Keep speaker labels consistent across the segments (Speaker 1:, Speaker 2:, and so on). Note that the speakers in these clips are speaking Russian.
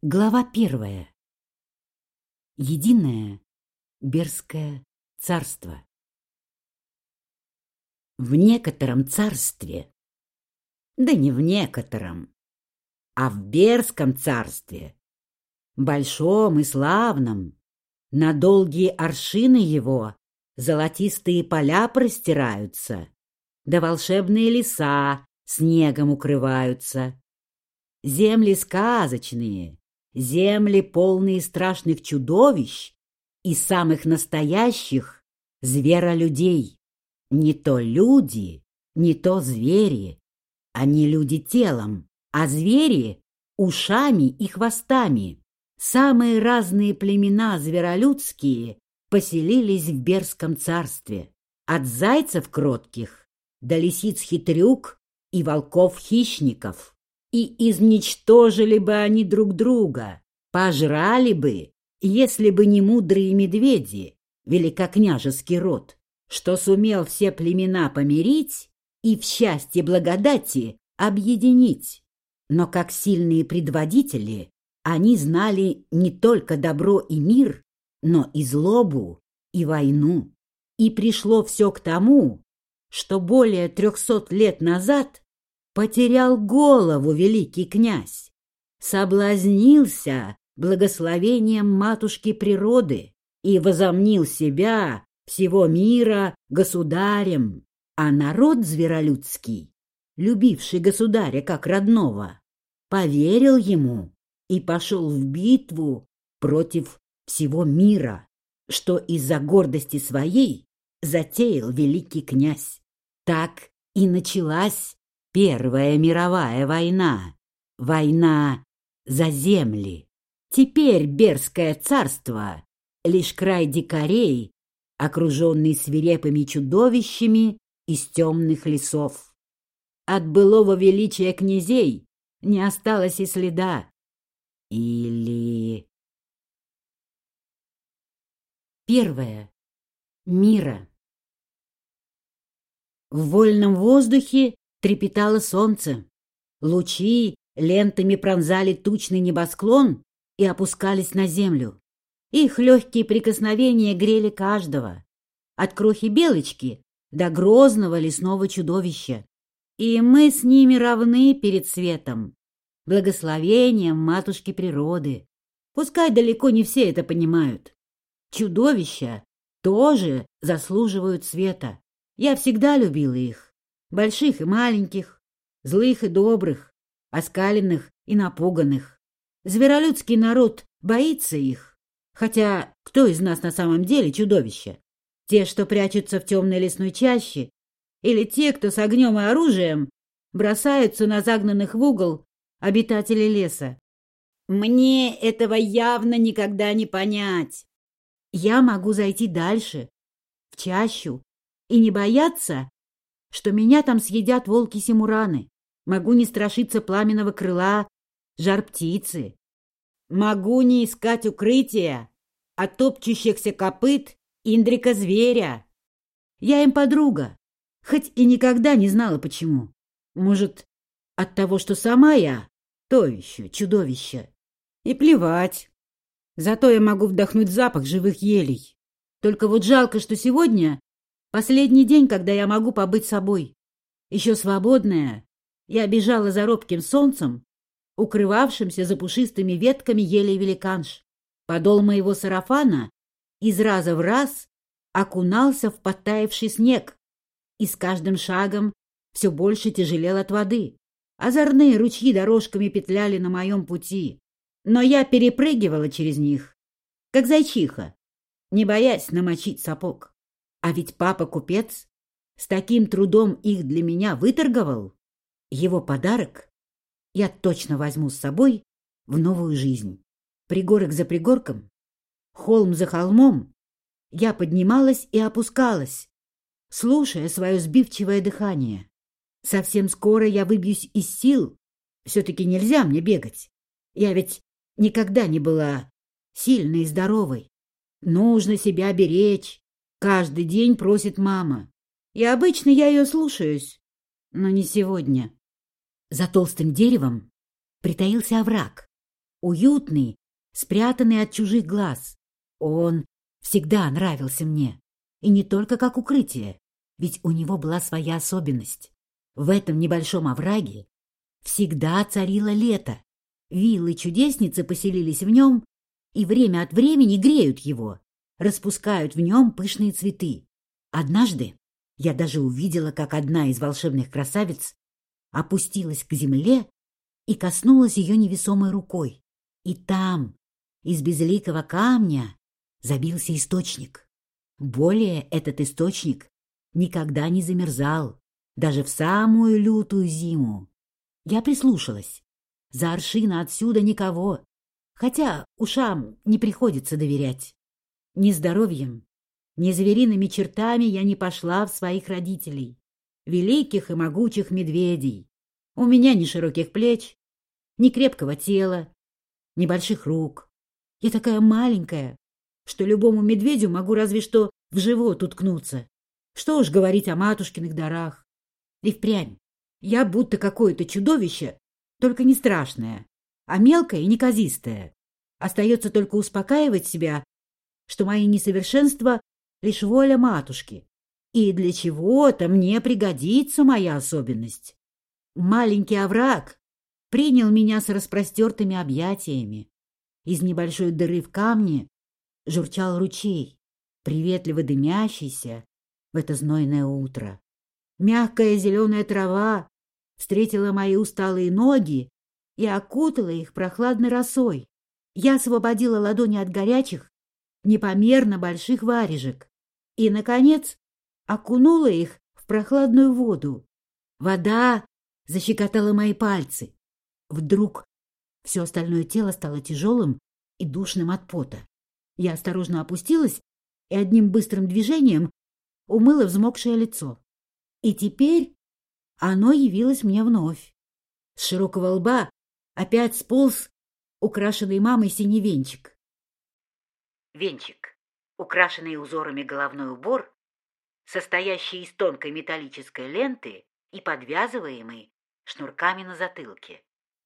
Speaker 1: Глава 1. Единое Берское царство. В некотором царстве, да не в некотором, а в Берском царстве, большом и славном, на долгие аршины его золотистые поля простираются, да волшебные леса снегом укрываются. Земли сказочные, земли, полные страшных чудовищ и самых настоящих зверолюдей. Не то люди, не то звери. Они люди телом, а звери — ушами и хвостами. Самые разные племена зверолюдские поселились в Берском царстве. От зайцев кротких до лисиц-хитрюк и волков-хищников. И изничтожили бы они друг друга, пожрали бы, если бы не мудрые медведи, великокняжеский род, что сумел все племена помирить и в счастье благодати объединить. Но как сильные предводители, они знали не только добро и мир, но и злобу, и войну. И пришло все к тому, что более 300 лет назад потерял голову великий князь, соблазнился благословением матушки природы и возомнил себя всего мира государем, а народ зверолюдский, любивший государя как родного, поверил ему и пошел в битву против всего мира, что из-за гордости своей затеял великий князь. Так и началась Первая мировая война, война за земли. Теперь Берское царство — лишь край дикарей, окруженный свирепыми чудовищами из темных лесов. От былого величия князей не осталось и следа. Или... Первое. Мира. В вольном воздухе трепетало солнце. Лучи лентами пронзали тучный небосклон и опускались на землю. Их легкие прикосновения грели каждого, от крохи белочки до грозного лесного чудовища. И мы с ними равны перед светом, благословением матушки природы. Пускай далеко не все это понимают. Чудовища тоже заслуживают света. Я всегда любила их. Больших и маленьких, злых и добрых, оскаленных и напуганных. Зверолюдский народ боится их. Хотя кто из нас на самом деле чудовище? Те, что прячутся в темной лесной чаще, или те, кто с огнем и оружием бросаются на загнанных в угол обитателей леса? Мне этого явно никогда не понять. Я могу зайти дальше, в чащу, и не бояться, что меня там съедят волки-симураны. Могу не страшиться пламенного крыла жар-птицы. Могу не искать укрытия от топчущихся копыт индрика-зверя. Я им подруга, хоть и никогда не знала почему. Может, от того, что сама я то еще чудовище. И плевать. Зато я могу вдохнуть запах живых елей. Только вот жалко, что сегодня последний день, когда я могу побыть собой. Еще свободная, я бежала за робким солнцем, укрывавшимся за пушистыми ветками елей великанш. Подол моего сарафана из раза в раз окунался в подтаявший снег, и с каждым шагом все больше тяжелел от воды. Озорные ручьи дорожками петляли на моем пути, но я перепрыгивала через них, как зайчиха, не боясь намочить сапог. А ведь папа-купец с таким трудом их для меня выторговал. Его подарок я точно возьму с собой в новую жизнь. Пригорок за пригорком, холм за холмом я поднималась и опускалась, слушая свое сбивчивое дыхание. Совсем скоро я выбьюсь из сил. Все-таки нельзя мне бегать. Я ведь никогда не была сильной и здоровой. Нужно себя беречь. Каждый день просит мама. И обычно я ее слушаюсь. Но не сегодня. За толстым деревом притаился овраг. уютный, спрятанный от чужих глаз. Он всегда нравился мне, и не только как укрытие, ведь у него была своя особенность. В этом небольшом овраге всегда царило лето. Виллы-чудесницы поселились в нем и время от времени греют его, распускают в нем пышные цветы. Однажды я даже увидела, как одна из волшебных красавиц опустилась к земле и коснулась ее невесомой рукой. И там, из безликого камня, забился источник. Более этот источник никогда не замерзал, даже в самую лютую зиму. Я прислушалась. За аршина отсюда никого, хотя ушам не приходится доверять. Ни здоровьем, ни звериными чертами я не пошла в своих родителей, великих и могучих медведей. У меня ни широких плеч, ни крепкого тела, ни больших рук. Я такая маленькая, что любому медведю могу разве что в живот уткнуться. Что уж говорить о матушкиных дарах. И впрямь, я будто какое-то чудовище, только не страшное, а мелкое и неказистое. Остается только успокаивать себя, что мои несовершенства — лишь воля матушки, и для чего-то мне пригодится моя особенность. Маленький овраг принял меня с распростертыми объятиями. Из небольшой дыры в камне журчал ручей, приветливо дымящийся в это знойное утро. Мягкая зеленая трава встретила мои усталые ноги и окутала их прохладной росой. Я освободила ладони от горячих, непомерно больших варежек и, наконец, окунула их в прохладную воду. Вода защекотала мои пальцы. Вдруг все остальное тело стало тяжелым и душным от пота. Я осторожно опустилась и одним быстрым движением умыла взмокшее лицо. И теперь оно явилось мне вновь. С широкого лба опять сполз украшенный мамой синий венчик. Венчик — украшенный узорами головной убор, состоящий из тонкой металлической ленты и подвязываемый шнурками на затылке.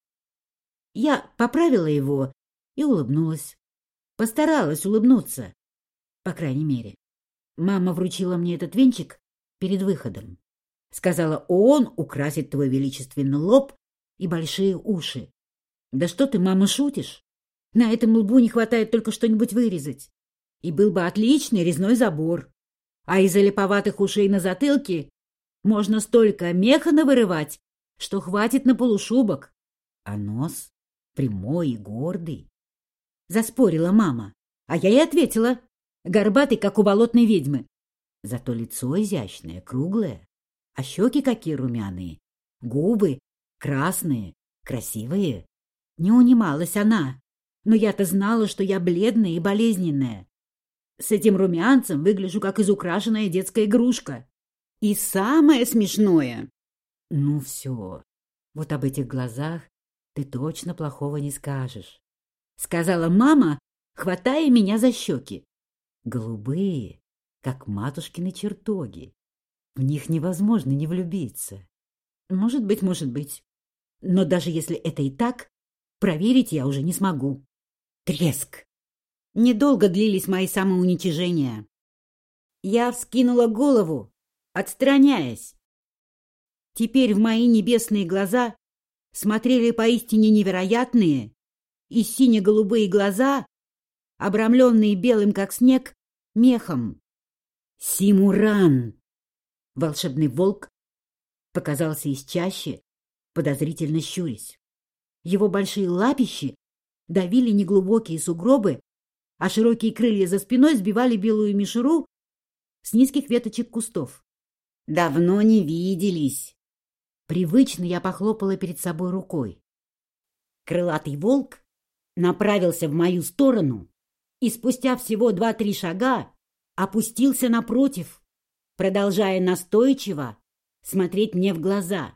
Speaker 1: Я поправила его и улыбнулась. Постаралась улыбнуться, по крайней мере. Мама вручила мне этот венчик перед выходом. Сказала, он украсит твой величественный лоб и большие уши. Да что ты, мама, шутишь? На этом лбу не хватает только что-нибудь вырезать. И был бы отличный резной забор. А из-за липоватых ушей на затылке можно столько меха навырывать, что хватит на полушубок. А нос прямой и гордый. Заспорила мама, а я ей ответила, горбатый, как у болотной ведьмы. Зато лицо изящное, круглое, а щеки какие румяные, губы красные, красивые. Не унималась она, но я-то знала, что я бледная и болезненная. С этим румянцем выгляжу, как изукрашенная детская игрушка. И самое смешное... Ну все, вот об этих глазах ты точно плохого не скажешь, сказала мама, хватая меня за щеки. Голубые, как матушкины чертоги. В них невозможно не влюбиться. Может быть. Но даже если это и так, проверить я уже не смогу. Треск. Недолго длились мои самоуничижения. Я вскинула голову, отстраняясь. Теперь в мои небесные глаза смотрели поистине невероятные и сине-голубые глаза, обрамленные белым, как снег, мехом. Симуран! Волшебный волк показался из чащи, подозрительно щурясь. Его большие лапищи давили неглубокие сугробы, а широкие крылья за спиной сбивали белую мишуру с низких веточек кустов. Давно не виделись. Привычно я похлопала перед собой рукой. Крылатый волк направился в мою сторону и спустя всего 2-3 шага опустился напротив, продолжая настойчиво смотреть мне в глаза.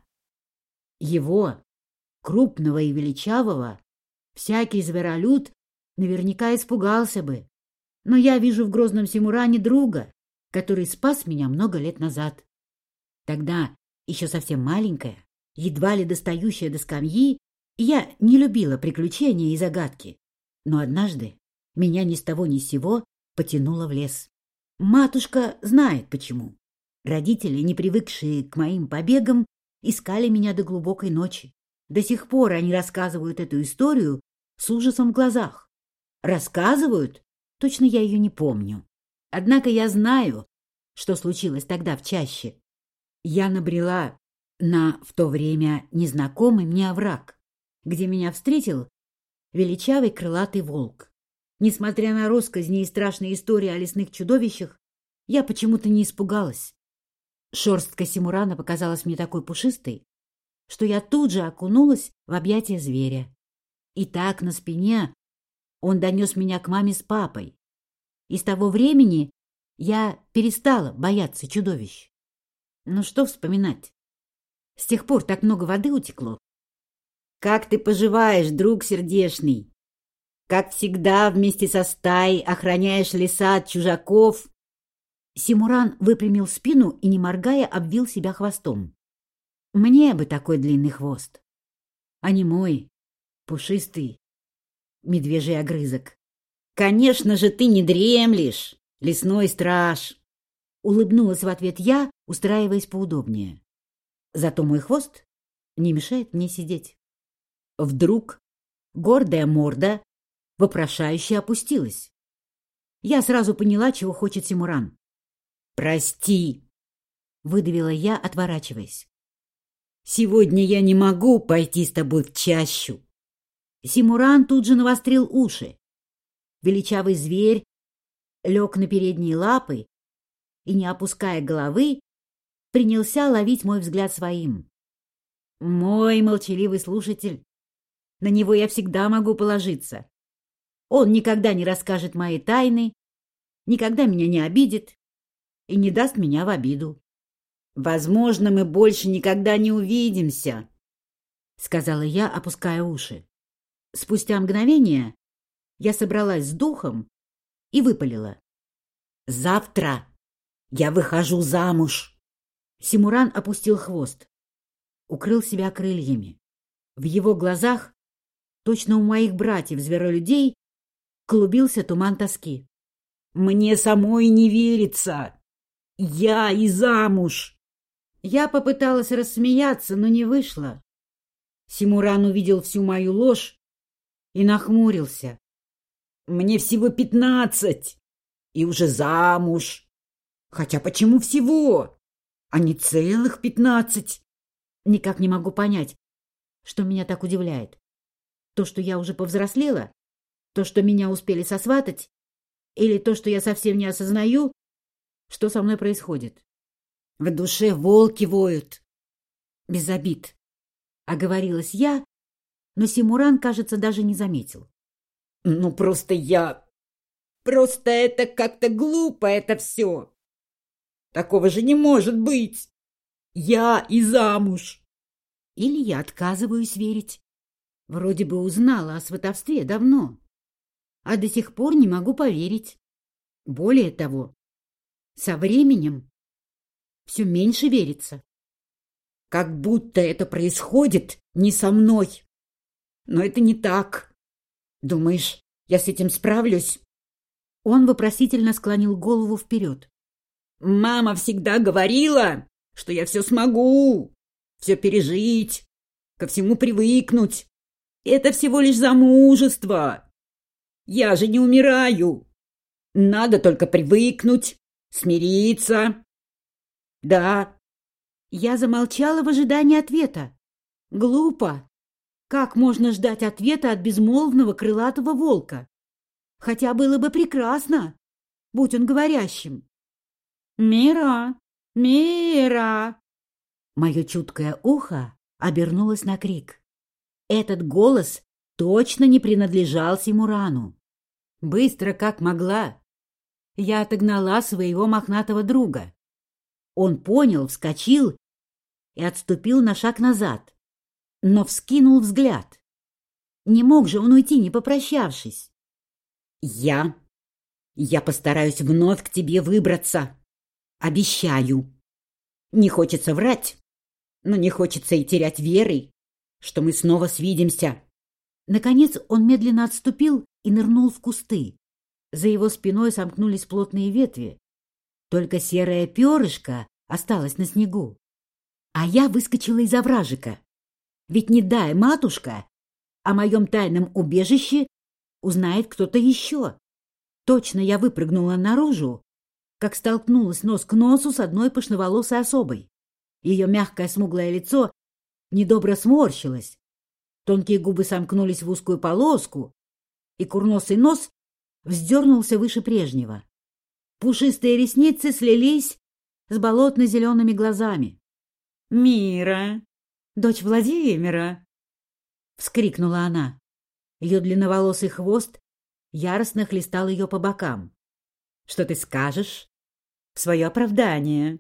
Speaker 1: Его, крупного и величавого, всякий зверолюд наверняка испугался бы. Но я вижу в грозном Симуране друга, который спас меня много лет назад. Тогда, еще совсем маленькая, едва ли достающая до скамьи, Я не любила приключения и загадки, но однажды меня ни с того ни с сего потянуло в лес. Матушка знает почему. Родители, не привыкшие к моим побегам, искали меня до глубокой ночи. До сих пор они рассказывают эту историю с ужасом в глазах. Рассказывают? Точно я ее не помню. Однако я знаю, что случилось тогда в чаще. Я набрела на в то время незнакомый мне овраг, где меня встретил величавый крылатый волк. Несмотря на россказни и страшные истории о лесных чудовищах, я почему-то не испугалась. Шерстка Симурана показалась мне такой пушистой, что я тут же окунулась в объятия зверя. И так на спине он донес меня к маме с папой. И с того времени я перестала бояться чудовищ. Ну что вспоминать? С тех пор так много воды утекло. Как ты поживаешь, друг сердечный? Как всегда, вместе со стаей охраняешь леса от чужаков? Симуран выпрямил спину и, не моргая, обвил себя хвостом. Мне бы такой длинный хвост, а не мой, пушистый медвежий огрызок. Конечно же, ты не дремлешь, лесной страж. Улыбнулась в ответ я, устраиваясь поудобнее. Зато мой хвост не мешает мне сидеть. Вдруг гордая морда вопрошающе опустилась. Я сразу поняла, чего хочет Симуран. «Прости», — выдавила я, отворачиваясь. «Сегодня я не могу пойти с тобой в чащу». Симуран тут же навострил уши. Величавый зверь лег на передние лапы и, не опуская головы, принялся ловить мой взгляд своим. Мой молчаливый слушатель. На него я всегда могу положиться. Он никогда не расскажет мои тайны, никогда меня не обидит и не даст меня в обиду. «Возможно, мы больше никогда не увидимся», — сказала я, опуская уши. Спустя мгновение я собралась с духом и выпалила. «Завтра я выхожу замуж». Симуран опустил хвост, укрыл себя крыльями. В его глазах, точно у моих братьев-зверолюдей, клубился туман тоски. «Мне самой не верится. Я и замуж!» Я попыталась рассмеяться, но не вышло. Симуран увидел всю мою ложь и нахмурился. «Мне всего 15, и уже замуж. Хотя почему всего, а не целых 15? Никак не могу понять, что меня так удивляет. То, что я уже повзрослела, то, что меня успели сосватать, или то, что я совсем не осознаю, что со мной происходит. В душе волки воют. Без обид. Оговорилась я, но Симуран, кажется, даже не заметил. «Ну, просто это как-то глупо, это все. Такого же не может быть. Я и замуж». Или я отказываюсь верить. Вроде бы узнала о сватовстве давно, а до сих пор не могу поверить. Более того, со временем все меньше верится. Как будто это происходит не со мной. Но это не так. Думаешь, я с этим справлюсь?» Он вопросительно склонил голову вперед. «Мама всегда говорила, что я все смогу, все пережить, ко всему привыкнуть. Это всего лишь замужество. Я же не умираю. Надо только привыкнуть, смириться». «Да». Я замолчала в ожидании ответа. Глупо. Как можно ждать ответа от безмолвного крылатого волка? Хотя было бы прекрасно, будь он говорящим. «Мира! Мира!» Мое чуткое ухо обернулось на крик. Этот голос точно не принадлежал Симурану. Быстро, как могла, я отогнала своего мохнатого друга. Он понял, вскочил и отступил на шаг назад, но вскинул взгляд. Не мог же он уйти, не попрощавшись. Я постараюсь вновь к тебе выбраться. Обещаю. Не хочется врать, но не хочется и терять веры, что мы снова свидимся». Наконец он медленно отступил и нырнул в кусты. За его спиной сомкнулись плотные ветви. Только серое перышко осталось на снегу. А я выскочила из овражика. Ведь не дай матушка, о моем тайном убежище узнает кто-то еще. Точно я выпрыгнула наружу, как столкнулась нос к носу с одной пышноволосой особой. Ее мягкое смуглое лицо недобро сморщилось. Тонкие губы сомкнулись в узкую полоску, и курносый нос вздернулся выше прежнего. Пушистые ресницы слились с болотно-зелеными глазами. «Мира, дочь Владимира!» — вскрикнула она. Ее длинноволосый хвост яростно хлестал ее по бокам. «Что ты скажешь в свое оправдание?»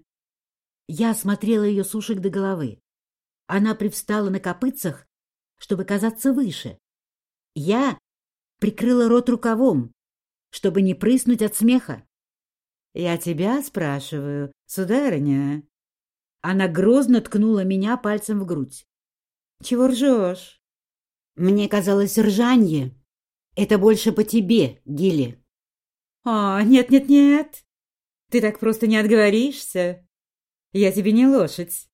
Speaker 1: Я осмотрела ее с ушек до головы. Она привстала на копытцах, чтобы казаться выше. Я прикрыла рот рукавом, чтобы не прыснуть от смеха. «Я тебя спрашиваю, сударыня». Она грозно ткнула меня пальцем в грудь. «Чего ржешь?» «Мне казалось, ржанье — это больше по тебе, Гилли». «О, нет-нет-нет, ты так просто не отговоришься. Я тебе не лошадь.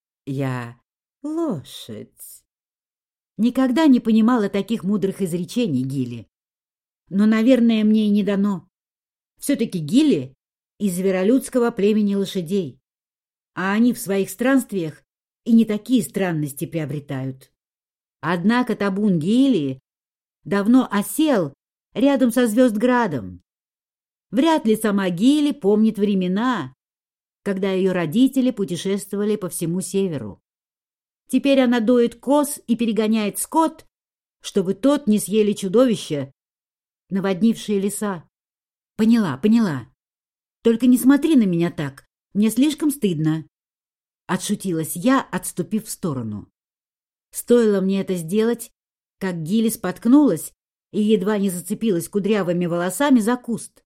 Speaker 1: Я лошадь». Никогда не понимала таких мудрых изречений, Гилли. Но, наверное, мне и не дано. Все-таки Гилли из зверолюдского племени лошадей, а они в своих странствиях и не такие странности приобретают. Однако табун Гилли давно осел рядом со Звездградом. Вряд ли сама Гилли помнит времена, когда ее родители путешествовали по всему северу. Теперь она доит коз и перегоняет скот, чтобы тот не съели чудовища, наводнившие леса. Поняла. Только не смотри на меня так, мне слишком стыдно. Отшутилась я, отступив в сторону. Стоило мне это сделать, как Гилли споткнулась и едва не зацепилась кудрявыми волосами за куст.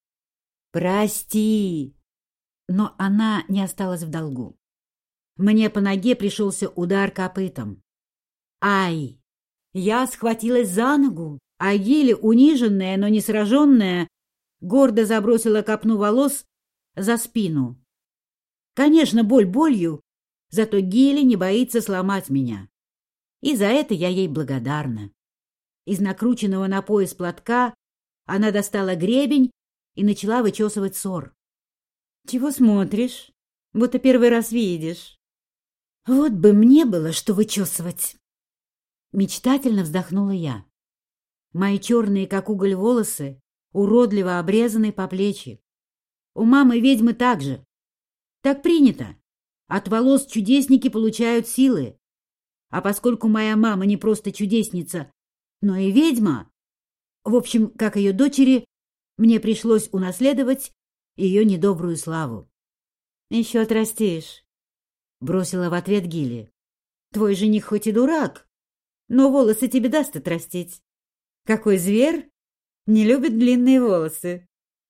Speaker 1: «Прости!» Но она не осталась в долгу. Мне по ноге пришелся удар копытом. «Ай!» Я схватилась за ногу, а Гилли, униженная, но не сраженная, гордо забросила копну волос за спину. Конечно, боль болью, зато Гилли не боится сломать меня. И за это я ей благодарна. Из накрученного на пояс платка она достала гребень и начала вычесывать сор. «Чего смотришь? Будто первый раз видишь». «Вот бы мне было что вычесывать!» Мечтательно вздохнула я. Мои черные, как уголь, волосы уродливо обрезаны по плечи. У мамы ведьмы так же. Так принято. От волос чудесники получают силы. А поскольку моя мама не просто чудесница, но и ведьма, в общем, как ее дочери, мне пришлось унаследовать ее недобрую славу. «Еще отрастешь», — бросила в ответ Гилли. «Твой жених хоть и дурак, но волосы тебе даст отрастить. Какой зверь не любит длинные волосы?»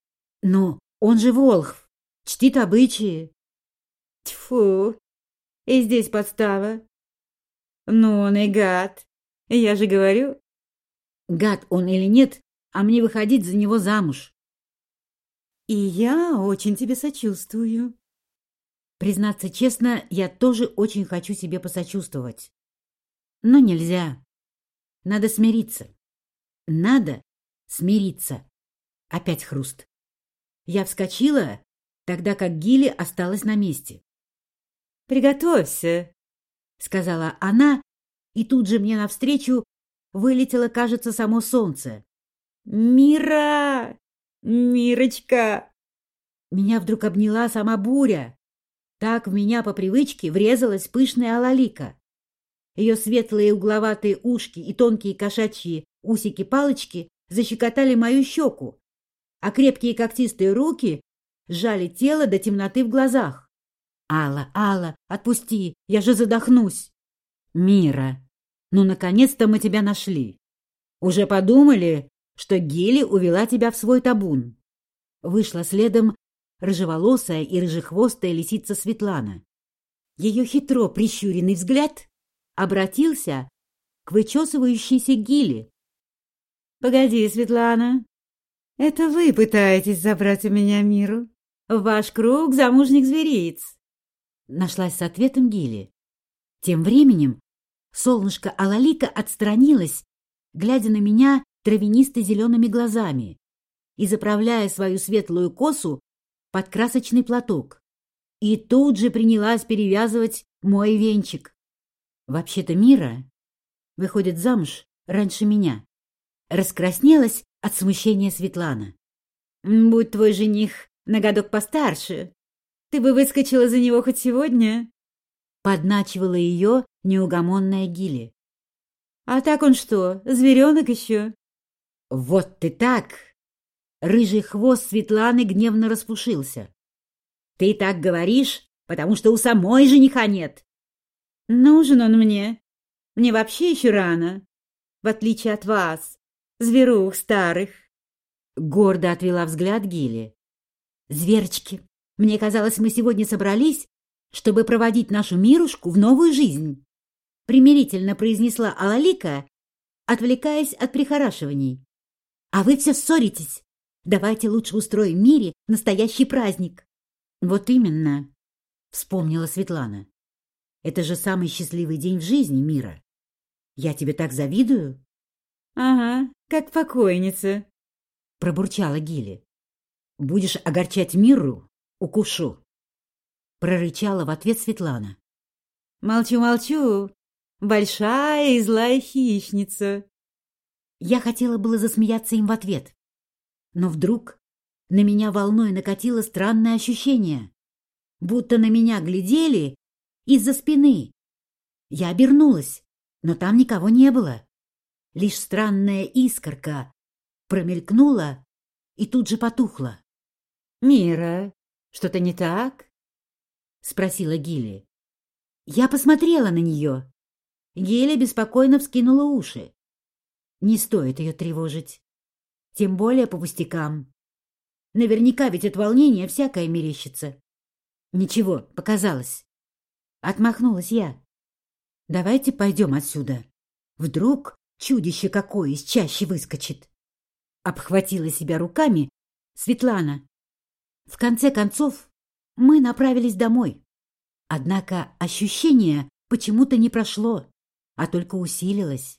Speaker 1: «Но он же волхв, чтит обычаи». «Тьфу, и здесь подстава. Ну, он и гад, я же говорю». «Гад он или нет, а мне выходить за него замуж». «И я очень тебе сочувствую». Признаться честно, я тоже очень хочу себе посочувствовать. Но нельзя. Надо смириться. Надо смириться. Опять хруст. Я вскочила, тогда как Гилли осталась на месте. «Приготовься», — сказала она, и тут же мне навстречу вылетело, кажется, само солнце. «Мира! Мирочка!» Меня вдруг обняла сама буря. Так в меня по привычке врезалась пышная алалика. Ее светлые угловатые ушки и тонкие кошачьи усики-палочки защекотали мою щеку, а крепкие когтистые руки сжали тело до темноты в глазах. «Алла, отпусти, я же задохнусь!» «Мира, ну, наконец-то мы тебя нашли. Уже подумали, что Гилли увела тебя в свой табун?» Вышла следом рыжеволосая и рыжехвостая лисица Светлана. Ее хитро прищуренный взгляд обратился к вычесывающейся Гиле.
Speaker 2: «Погоди, Светлана, это вы пытаетесь забрать у меня Миру? В ваш круг замужних звериц?»
Speaker 1: Нашлась с ответом Гиле. Тем временем солнышко Алалика отстранилось, глядя на меня травянисто-зелеными глазами и заправляя свою светлую косу под красочный платок. И тут же принялась перевязывать мой венчик. Вообще-то Мира выходит замуж раньше меня. Раскраснелась от смущения Светлана.
Speaker 2: «Будь твой жених на годок постарше, ты бы выскочила за него хоть сегодня?»
Speaker 1: Подначивала ее неугомонная Гиле.
Speaker 2: «А так он что, зверенок еще?»
Speaker 1: «Вот ты так!» Рыжий хвост Светланы гневно распушился. «Ты так говоришь, потому что у самой жениха нет!»
Speaker 2: «Нужен он мне. Мне вообще еще рано, в отличие от вас, зверух старых».
Speaker 1: Гордо отвела взгляд Гиле. «Зверчки, мне казалось, мы сегодня собрались, чтобы проводить нашу Мирушку в новую жизнь», примирительно произнесла Алалика, отвлекаясь от прихорашиваний. «А вы все ссоритесь. Давайте лучше устроим Мире настоящий праздник». «Вот именно», — вспомнила Светлана. «Это же самый счастливый день в жизни, Мира. Я тебе так завидую».
Speaker 2: «Ага, как покойница», —
Speaker 1: пробурчала Гиле. «Будешь огорчать Миру — укушу», — прорычала в ответ Светлана.
Speaker 2: «Молчу-молчу, большая и злая хищница».
Speaker 1: Я хотела было засмеяться им в ответ, но вдруг на меня волной накатило странное ощущение, будто на меня глядели из-за спины. Я обернулась, но там никого не было. Лишь странная искорка промелькнула и тут же потухла.
Speaker 2: «Мира, что-то не так?»
Speaker 1: — спросила Гиле. Я посмотрела на нее. Гиля беспокойно вскинула уши. Не стоит ее тревожить, тем более по пустякам. Наверняка ведь от волнения всякое мерещится. Ничего, показалось. Отмахнулась я. Давайте пойдем отсюда. Вдруг чудище какое из чащи выскочит. Обхватила себя руками Светлана. В конце концов, мы направились домой. Однако ощущение почему-то не прошло, а только усилилось.